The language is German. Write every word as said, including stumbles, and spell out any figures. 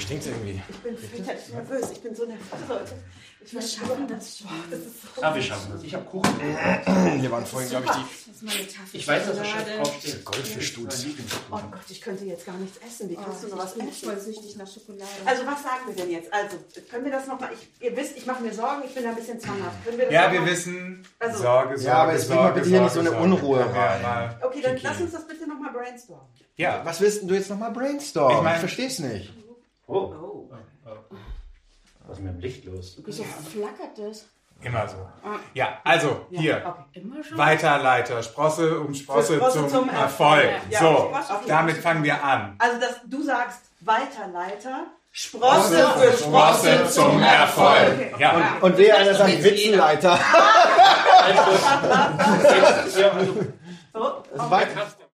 stinkt irgendwie. Ich bin fürchterlich nervös. Ich bin so nervös, Leute. Ich Wir schaffen das schon. Das ist so Ah, wir schaffen das. Ich habe Kuchen. Hier waren vorhin, glaube ich, die... Das ist meine Tafel. Ich weiß, dass da Chef Schokolade. draufsteht. Goldfischstutz. Oh Gott, ich könnte jetzt gar nichts essen. Wie kannst Oh, du sowas ich bin essen? voll süchtig nach Schokolade. Also was sagen wir denn jetzt? Also können wir das nochmal, ihr wisst, ich mache mir Sorgen, ich bin da ein bisschen zwanghaft. Können wir das Ja, noch wir mal? wissen, Also- Sorge, Sorge, Ja, aber jetzt bring mal Sorge, bitte hier nicht Sorge, so eine Sorge. Unruhe Ja, rein. mal Okay, dann Kiki. lass uns das bitte nochmal brainstormen. Ja, Was willst denn du jetzt nochmal brainstormen? Ich mein- Ich versteh's nicht. Oh. Oh. Was ist mit dem Licht los? Wieso flackert das? immer so. Ja, also, hier. Okay. Immer schon? Weiterleiter, Sprosse um Sprosse, Sprosse zum, zum Erfolg. Ja, So, Sprosse zum damit Erfolg. fangen wir an. Also dass du sagst Weiterleiter, Sprosse für Sprosse Sprosse zum Erfolg. Okay. Ja. Und wer einer sagt Witzenleiter. Ja, also, So, Das ist weit-